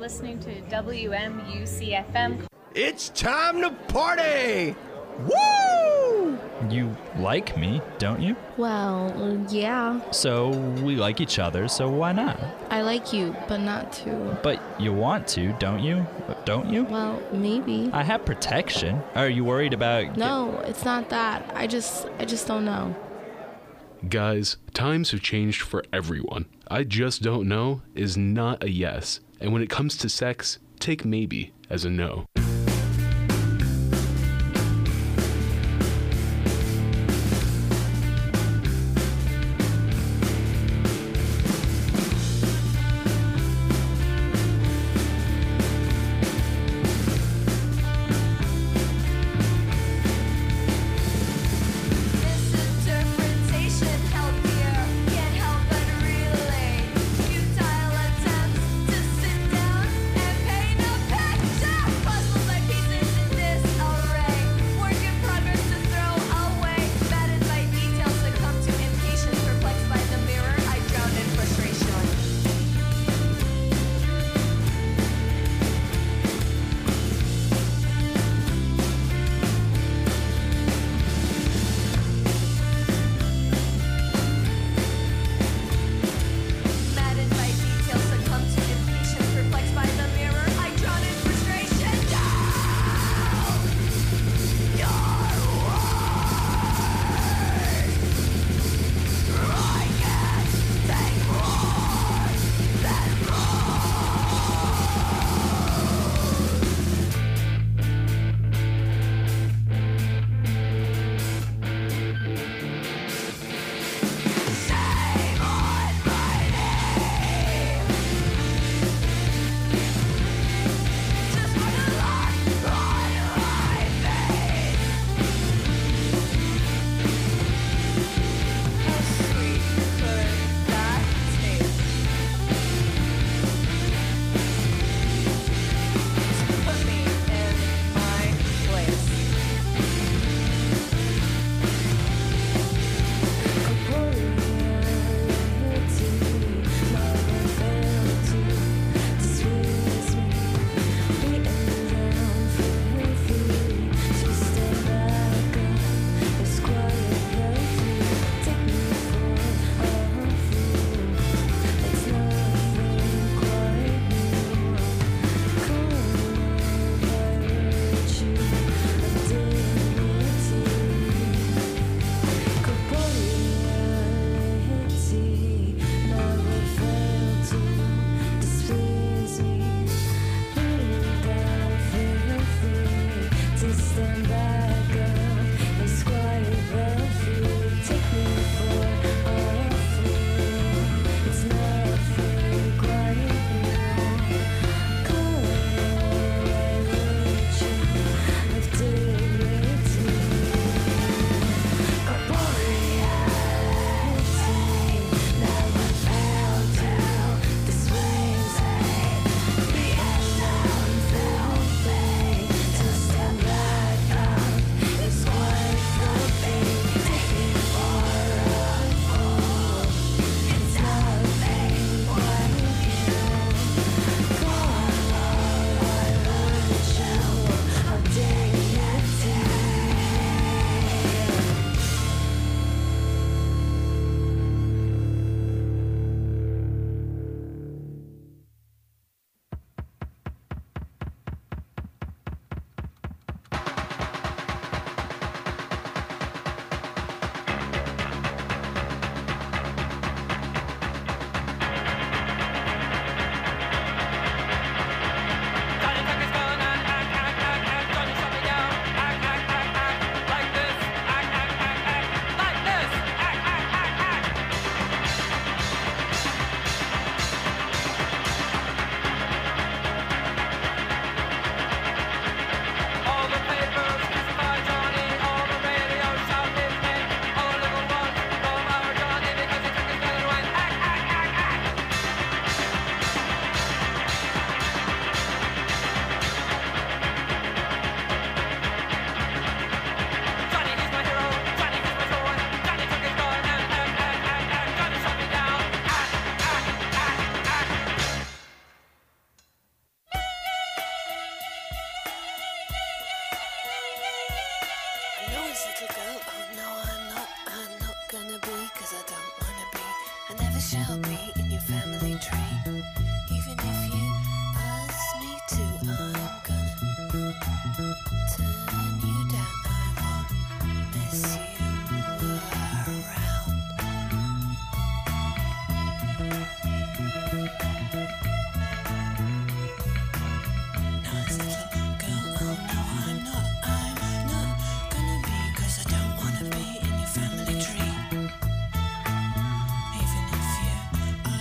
listening to WMUC-FM. It's time to party! Woo! You like me, don't you? Well, yeah. So we like each other, so why not? I like you, but not to. But you want to, don't you? Don't you? Well, maybe. I have protection. Are you worried about... No, it's not that. I just don't know. Guys, times have changed for everyone. I just don't know is not a yes. And when it comes to sex, take maybe as a no. Futile attempts to sit down and paint a picture. shall be in your family tree. Even if you ask me to, I'm gonna turn you down. I won't mess you around. Nice little girl, oh no, I'm not gonna be, 'cause I don't wanna be in your family tree. Even if you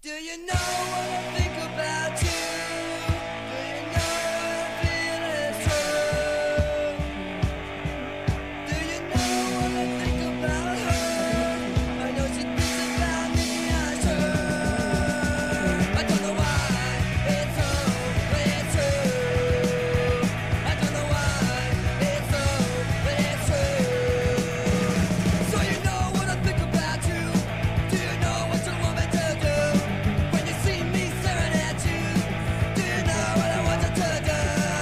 Do you know what I think about you? Do you know what I feel is true? Do you know what I think about her? I know she thinks about me, I'm sure. I don't know why it's so, but it's true. I don't know why it's so, but it's true. So you know what I think about you? Do you know what you want me to do? When you see me staring at you, do you know what I want you to do?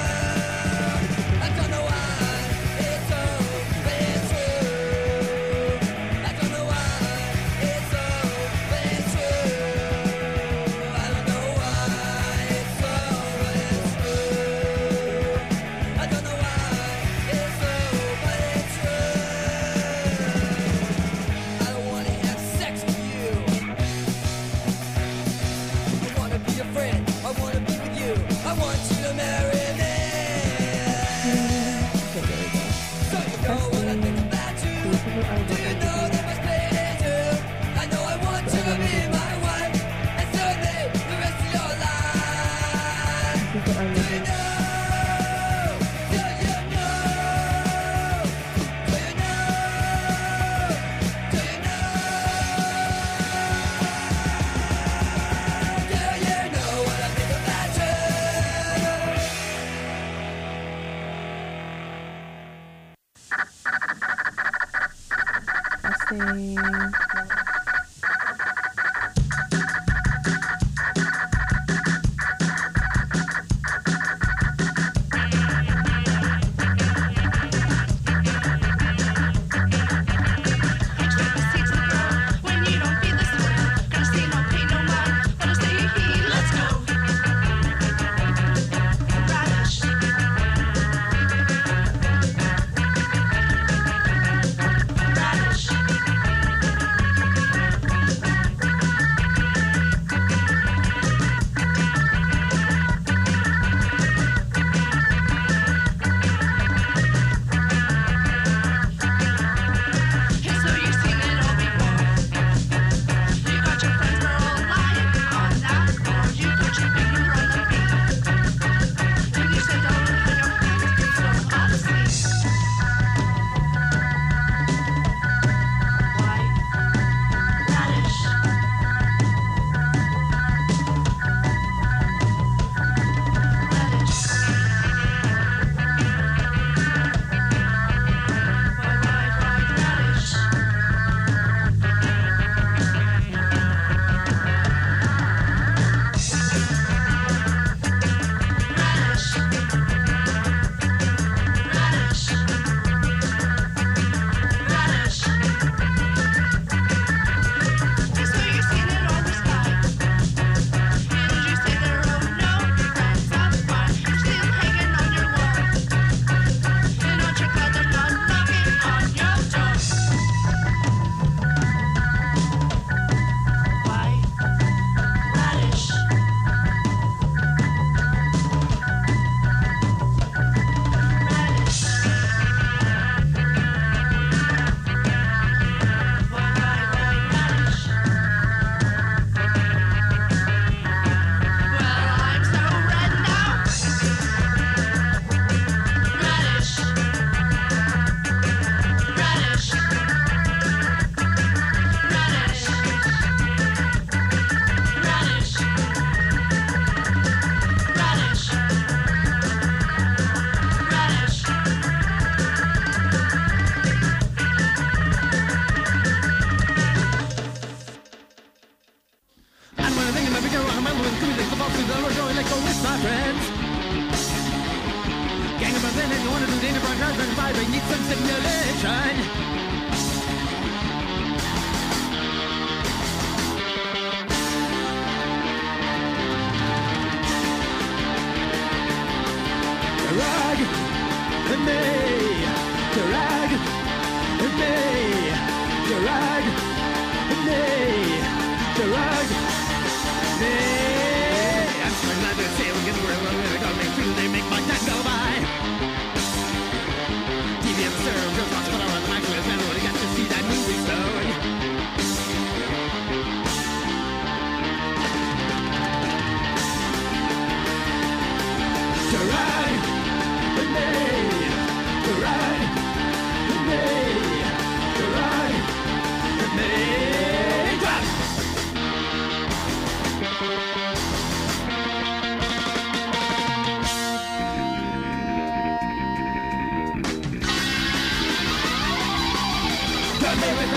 I don't know why it's so, but it's true. I don't know why it's so, but it's true. I don't know why it's so, but it's true. I don't know why it's so, but it's true. I don't wanna have sex with you. I wanna be your friend. I wanna be with you. I want you to marry me. So you know what I think about you. Do you know that my split is you? I know I want you to be my wife and serve me the rest of your life. Do you know? Do you know? Do you know? Do you know? Do you know what I think about you?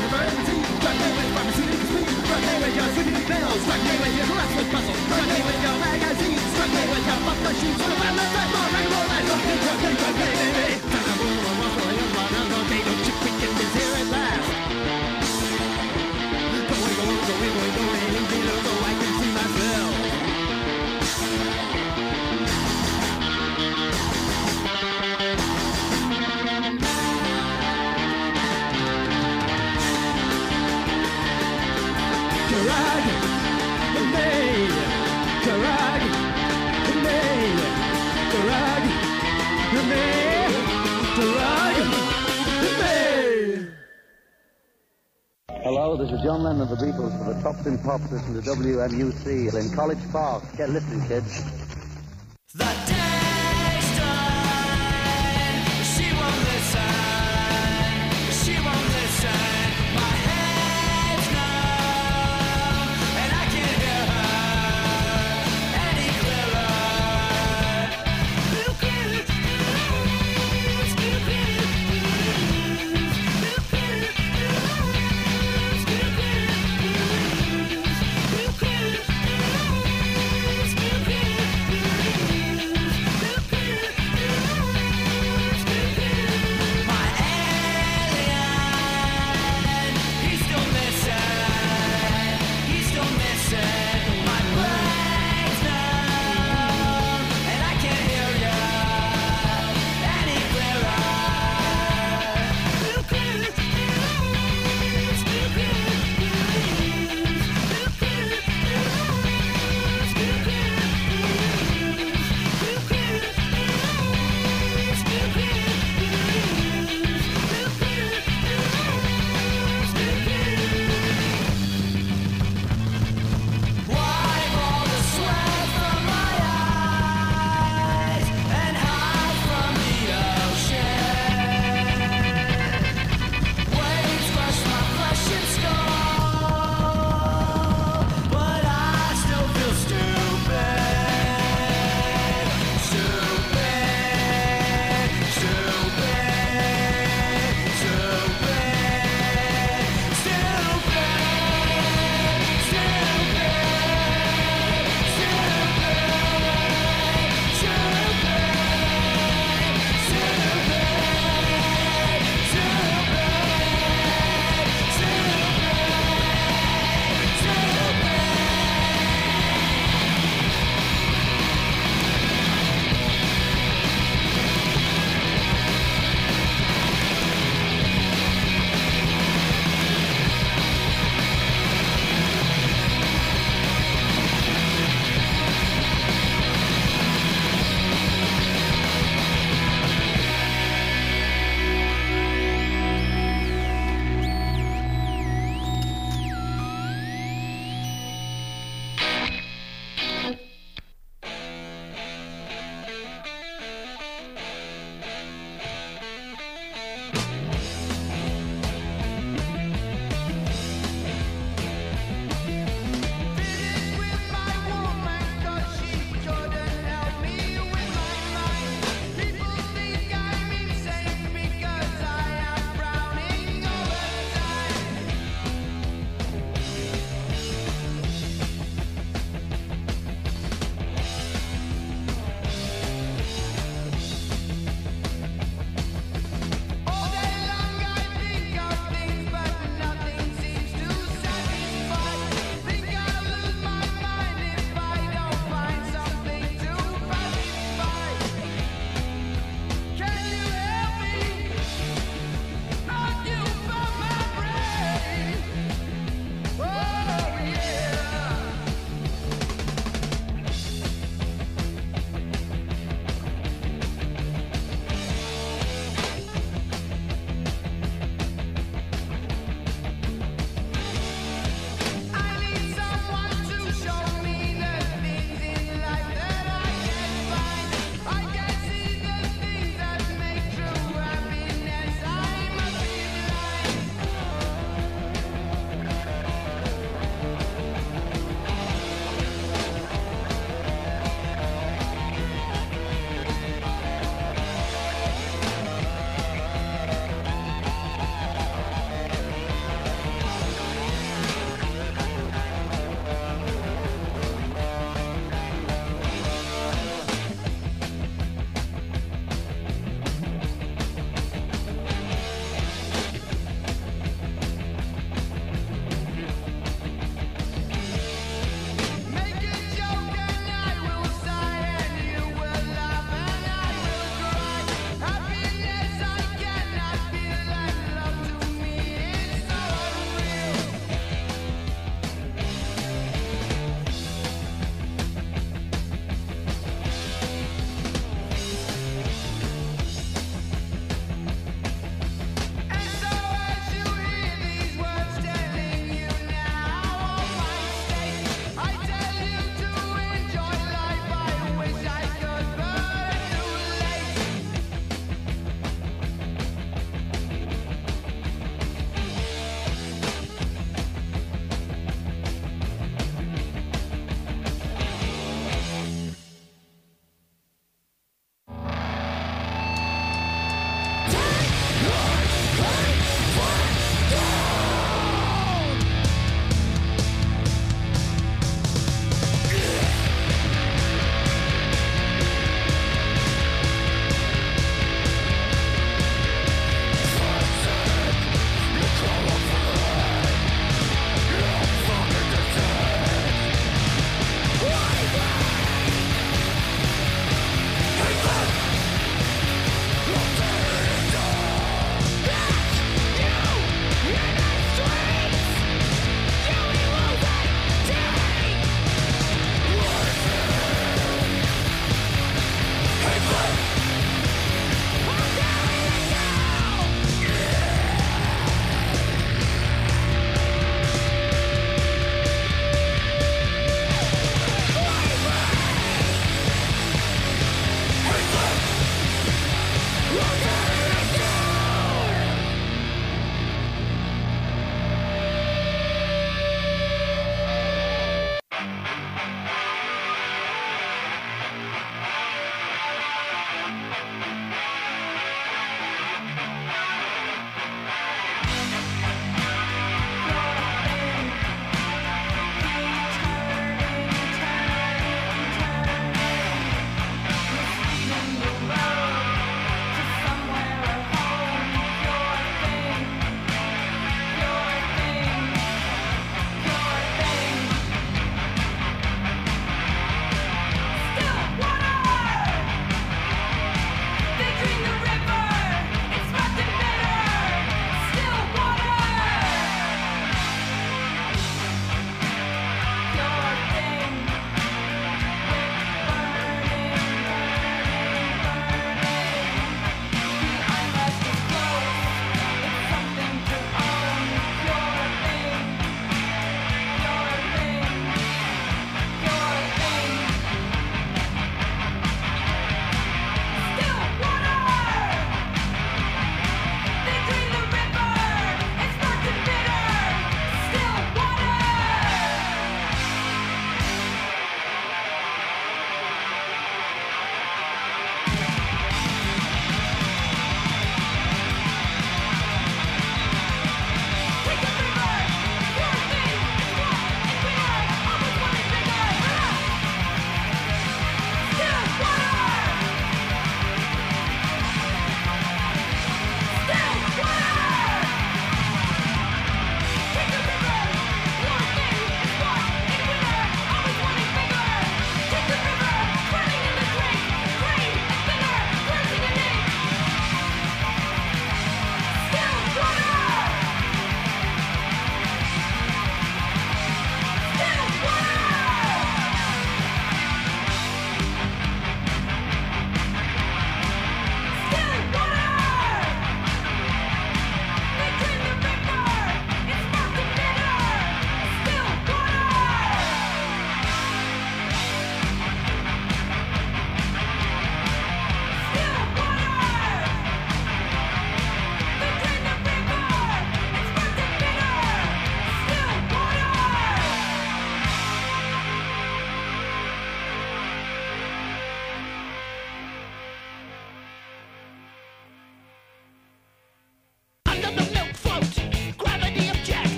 Hello, this is John Lennon of the Beatles for the Tops in Pops. Listen to WMUC in College Park. Get listening, kids. The day's done. She won't listen. She won't listen. My head's numb, and I can't hear her any clearer.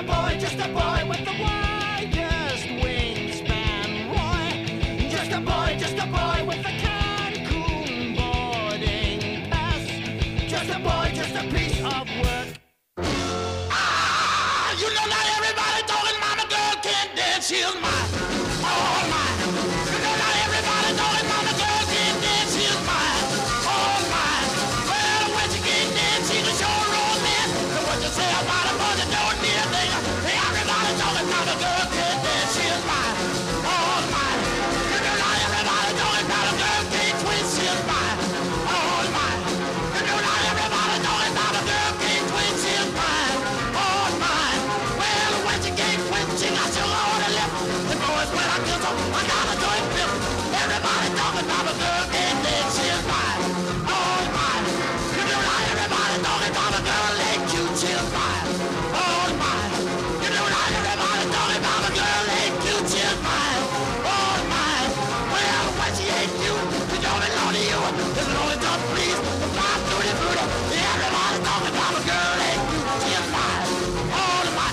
a boy with the widest wingspan, Roy. Just a boy with a Cancun boarding pass. Just a boy, just a piece of work. Ah, you know not everybody talking mama girl can't dance, she's mine. Oh my. You know not everybody talking mama girl can't dance, she's mine. Oh my. Well, when she can't dance, she's a sure romance. And what you say about a boy that don't need a thing? Everybody talking mama girl can't dance, she's mine. Oh my. You know not everybody talking mama girl can't twist, she's mine. Oh my. You know not everybody talking mama girl can't twist, she's mine. Oh my. Well, when she can't twist, she got sugar on her lip. The boys when I kiss her, I gotta do it flip. Everybody talking mama girl can't dance, she's mine. Oh my. You know not everybody talking mama girl ain't cute, she's mine. Oh my. You know not everybody talking mama girl ain't cute, she's mine. Oh my. Well, when she ain't cute, she don't belong to you. It's an only tough please, the fly through the booty. Everybody talking mama girl ain't cute, she's mine. Oh my.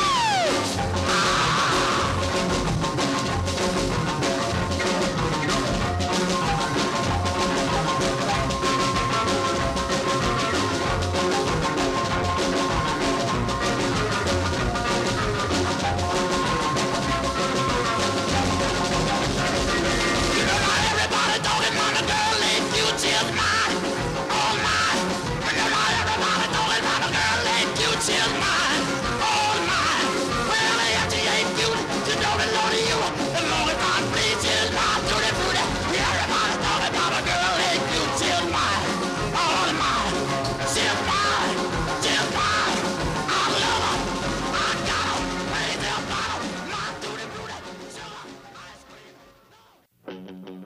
You know not everybody talking mama girl ain't cute, she's mine. Oh my. You know not everybody talking mama girl ain't cute, she's mine. Oh my. Well, if she ain't cute, she don't belong to you. As long as God please, she's mine. Tutti frutti. Everybody talking mama girl ain't cute, she's mine. Oh my. She's mine. She's mine. I love her. I got her. Raise them bottle. My tutti frutti. Sugar. Ice cream.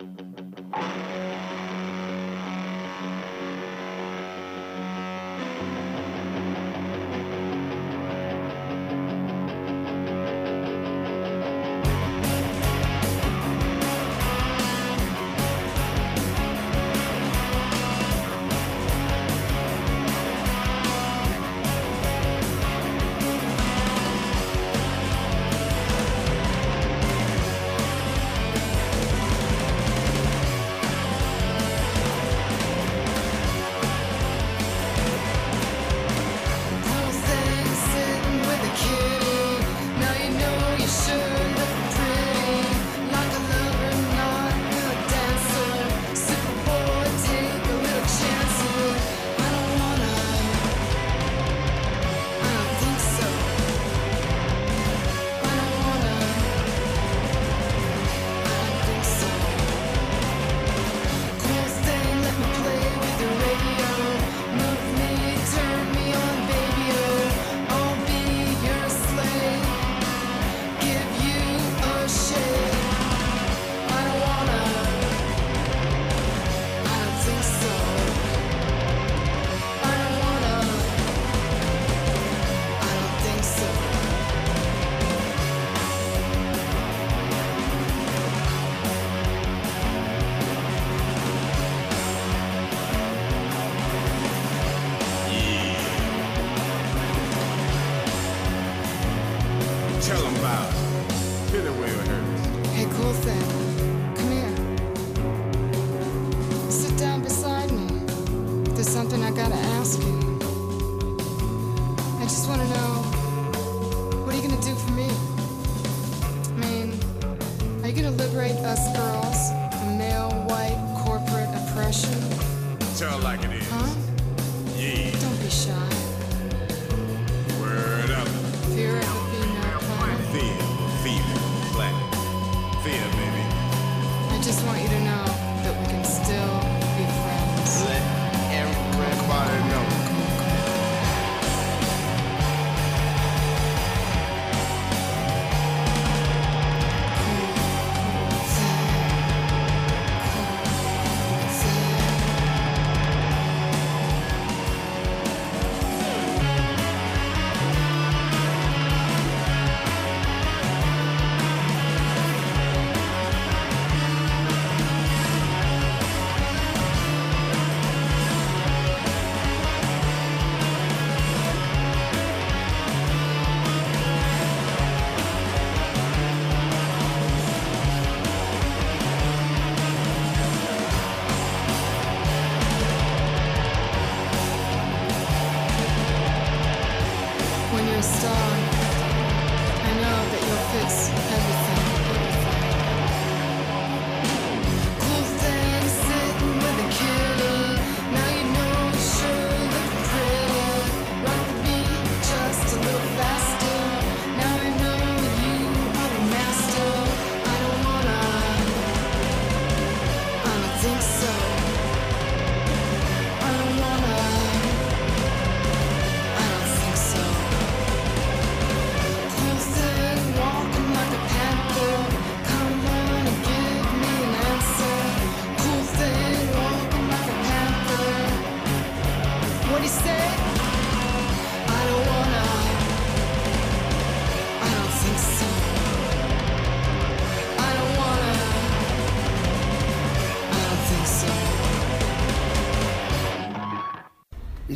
Tell them about it. Hit it where it hurts. Hey, cool thing. Come here. Sit down beside me. There's something I gotta ask you. I just wanna know, what are you gonna do for me? I mean, are you gonna liberate us girls from male, white, corporate oppression? Tell it like it is. Huh? Yeah. Don't be shy. Word up. Fear of the female planet. Fear. Female. Planet. Fear, baby. I just want you to know that we can still be friends. Let everybody know.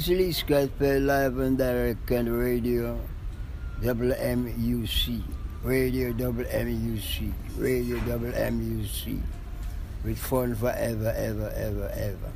Lee Scott live and direct on the radio WMUC. Radio WMUC. Radio WMUC. With fun forever, ever, ever, ever.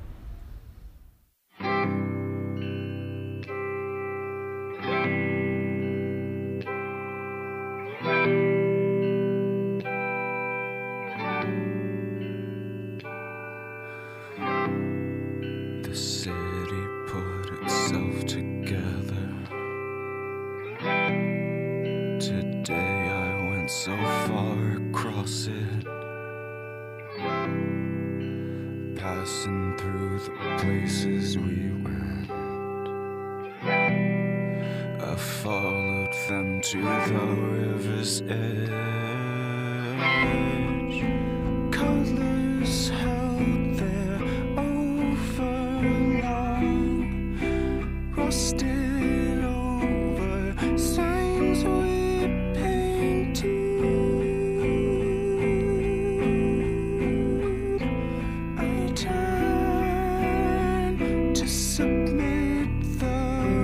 The city put itself together. Today I went so far across it, passing through the places we went. I followed them to the river's edge. Colors held there overlong, rusted over signs we painted. I turned to submit the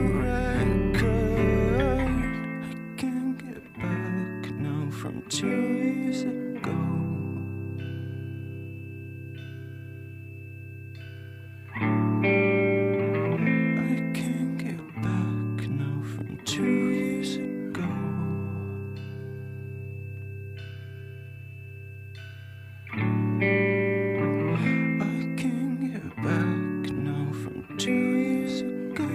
record. I can't get back now from 2 years ago. I can't get back now from 2 years ago. I can't get back now from 2 years ago.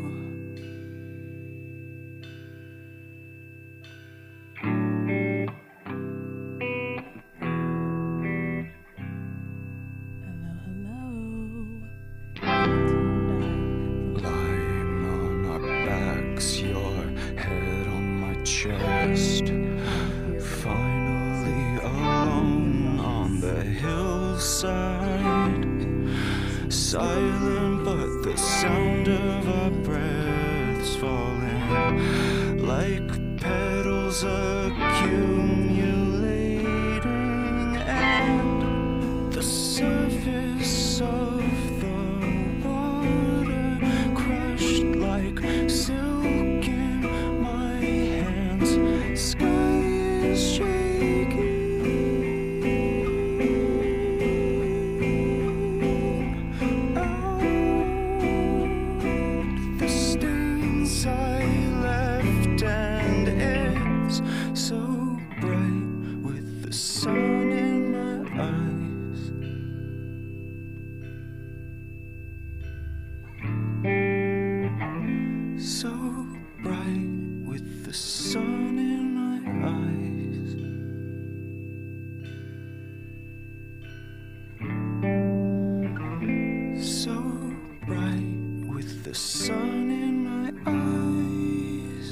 Lying on our backs, your head on my chest. Finally alone on the hillside. Silent, but the sound of our breaths falling like petals accumulating, and the surface of the water crushed like silk in my hands. Sky is shaking. Out the stains I left, and it's so bright with the sun in my eyes. So bright with the sun in my eyes. So bright with the sun in my eyes.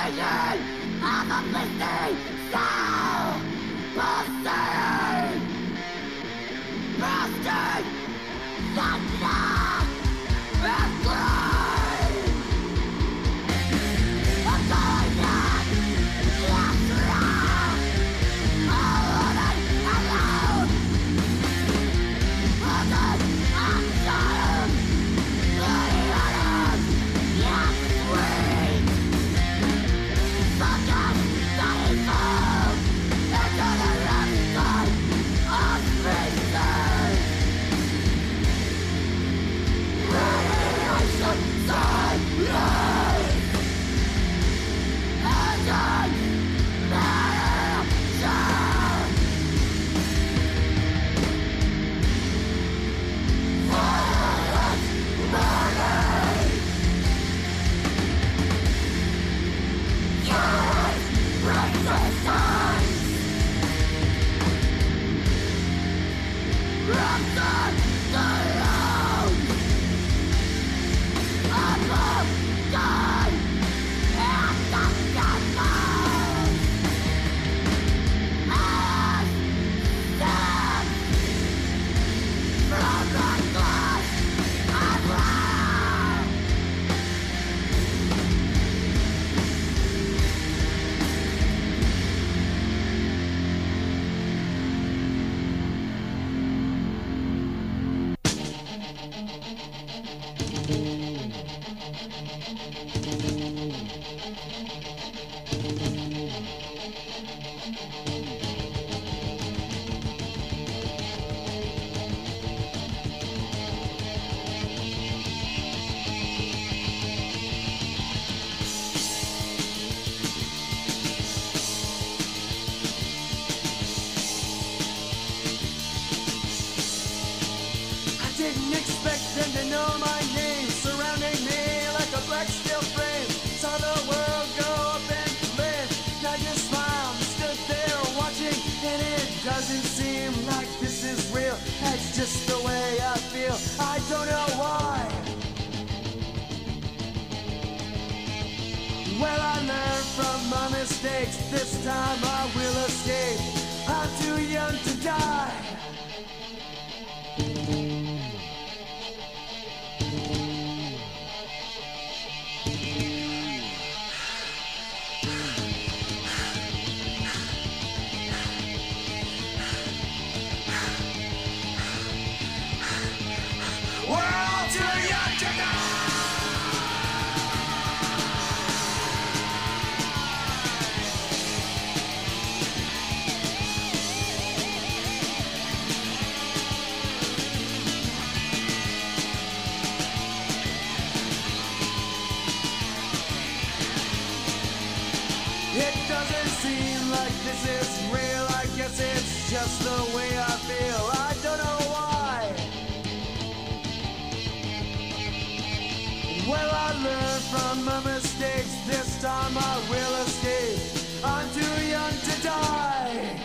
Didn't expect them to know my name, surrounding me like a black steel frame. Saw the world go up in flames. I just smiled and stood there watching, and it doesn't seem like this is real. That's just the way I feel. I don't know why. Well, I learned from my mistakes. This time I will escape. I'm too young to die. It doesn't seem like this is real. I guess it's just the way I feel. I don't know why. Well, I learned from my mistakes. This time I will escape. I'm too young to die.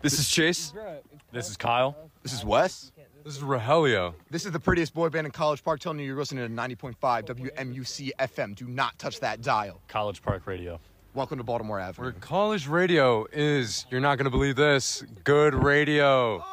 This is Chase. This is Kyle. This is Wes. This is Rogelio. This is the prettiest boy band in College Park telling you you're listening to 90.5 WMUC FM. Do not touch that dial. College Park Radio. Welcome to Baltimore Avenue. Where college radio is, you're not going to believe this, good radio.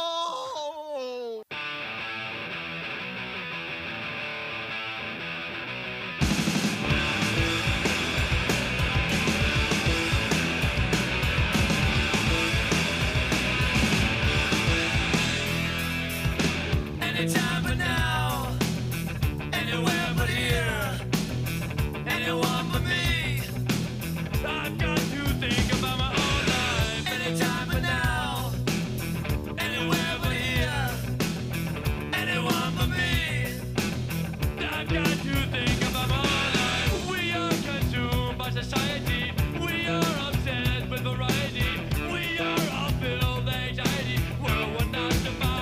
Anytime but now, anywhere but here, anyone but me. I've got to think about my own life. Anytime but now, anywhere but here, anyone but me. I've got to think about my own life. We are consumed by society. We are obsessed with variety. We are all filled with anxiety. We're not defined.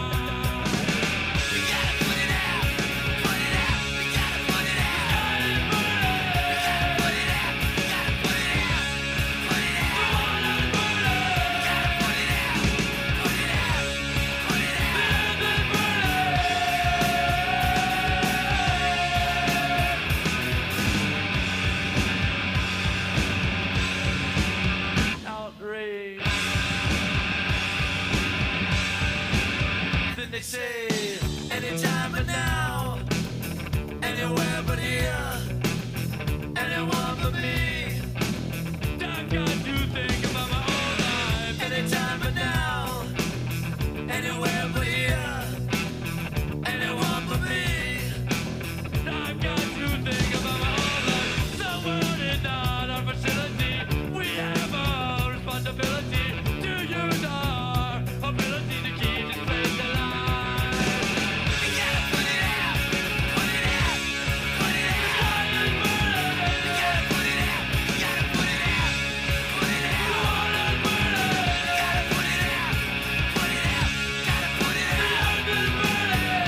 Outrage. Then they say, anytime but now, anywhere but here, anyone but me. I've got to think about my own life. Anytime but now, anywhere but here, anyone but me. I've got to think about my own life. The world is not our facility. We have a responsibility to use our ability to keep this place alive. You gotta put it out, put it out, put it out. You gotta put it out, you gotta put it out, put it out. You gotta put it out, put it out, gotta put it out.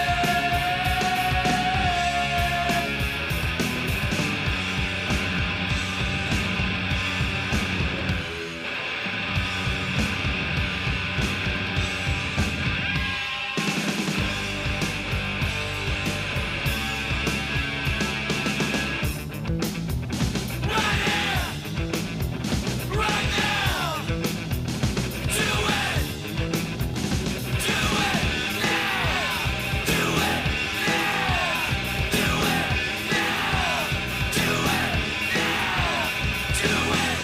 Right now, do it, do it now, do it now, do it now, do it now, do it.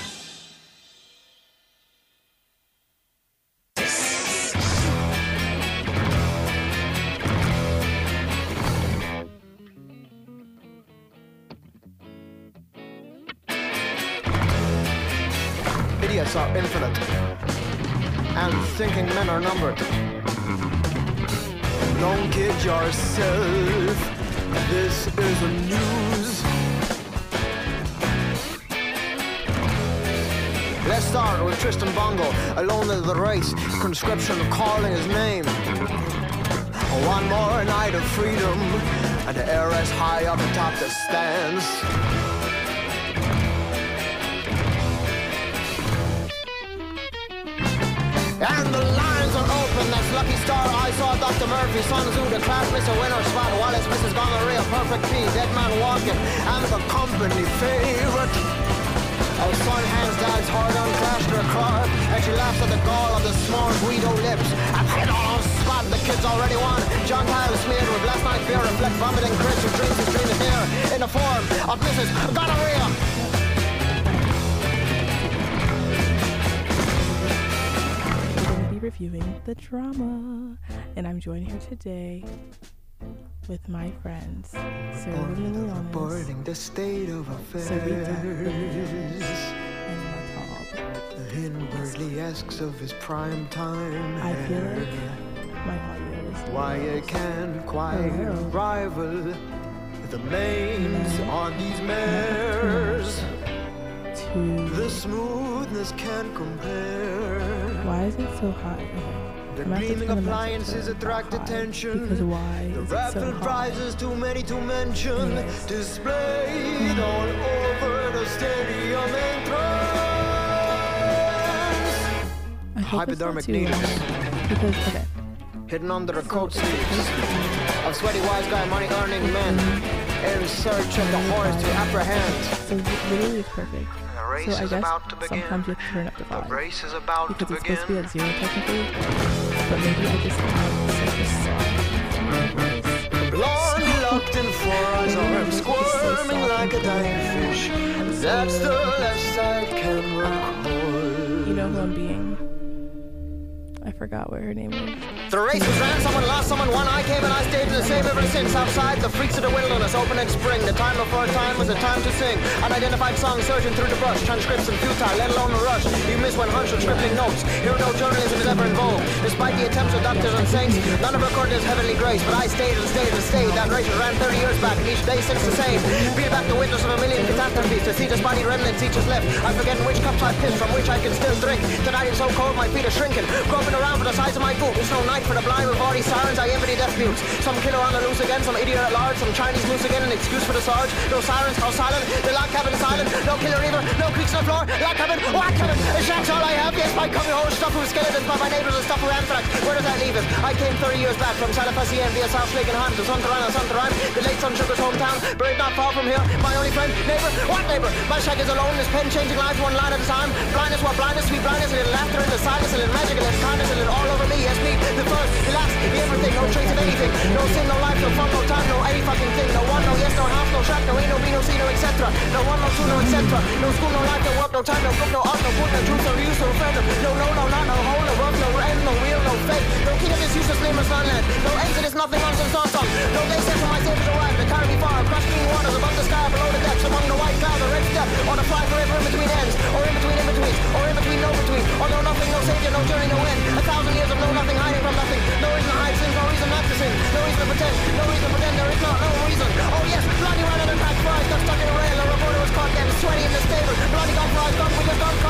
Idiots are infinite, and thinking men are numbered. Don't kid yourself, this is a news. Let's start with Tristan Bongo, alone in the race, conscription calling his name. One more night of freedom, and the heiress high up atop the stands. And the lines are open, that's Lucky Star. I saw Dr. Murphy, Sun Tzu, the class Mr. Winner, Spot, Wallace, Mrs. Gonorrhea, Perfect P, Dead Man Walking, and the company favorite. Our son hands dad's hard on Clash their car, and she laughs at the gall of the small Guido lips. I've hit on Spot, the kids already won. John Kyle smeared with last night's beer, reflect vomiting Chris who drinks his dream of beer in the form of Mrs. Gonorrhea. Reviewing The Drama, and I'm joined here today with my friends Sarah Boarding the state of affairs, and Matab. Inwardly asks of his prime time. I feel like my audio is why it can't quite rival the mains on these mares. The smoothness can't compare. Why is it so hot? The gleaming appliances attract attention. Because why? The raffle prizes, too many to mention. Yes. Displayed all over the stadium entrance. I hypodermic needles. Because, okay. Hidden under the coat sleeves of sweaty wise guy money earning men in search of the horse to apprehend. So literally it's perfect. The race So I is guess about to begin. sometimes you have to turn up the volume. The race is about because to it's begin. supposed to be at 0 technically. But maybe I just have such a Blonde locked in 4 eyes arms, squirming like a dying fish. That's the left side can recall. You know who I'm being. I forgot what her name is. The race was ran, someone lost, someone won. I came and I stayed the same ever since. Outside, the freaks of the wilderness, open in spring. The time before time was a time to sing. Unidentified songs surging through the brush. Transcripts and futile, let alone the rush. You miss 100 scribbling notes. Here no journalism is ever involved. Despite the attempts of doctors and saints, none of recorded his heavenly grace. But I stayed and stayed and stayed. That race was ran 30 years back, and each day since the same. Be back the witness of a million catastrophes. To see the spotty remnants each is left. I'm forgetting which cups I pissed, from which I can still drink. Tonight it's so cold, my feet are shrinking. Groping around for the size of my boot. It's no night for the blind with all these sirens. I envy the death mutes. Some killer on the loose again, some idiot at large, some Chinese loose again, an excuse for the sarge. No sirens, no silent, the lock cabin silent. No killer either, no creaks on the floor. Lock cabin, whack cabin. A shack's all I have. Yes, my coming home stuffed with skeletons by my neighbors and stuffed with anthrax. Where does that leave us? I came 30 years back from Salafasien via South Lake and Hunt to Santaran, the late Sun Sugar's hometown. Buried not far from here. My only friend, neighbor, what neighbor? My shack is alone, his pen changing lives one line at a time. Blindness, what blindness, sweet blindness, a little laughter in the silence, a little magic, a little kindness, a little all over me. Yes, me, the first, the last, the everything, no trace of anything. No sin, no life, no fun, no time, no any fucking thing. No one, no yes, no half, no shack, no ain't, no be, no see, no etc. No one, no two, no etc. No school, no life, no work, no time, no book, no art, no book, no truth, no use, no friend. No, no, no, not, no hole, no work, no end, no real, no fake. No king of this useless nameless land. No exodus, nothing nonsense, no song. No day set for my saviors arrive. They carry me far, across green waters, above the sky, below the deck.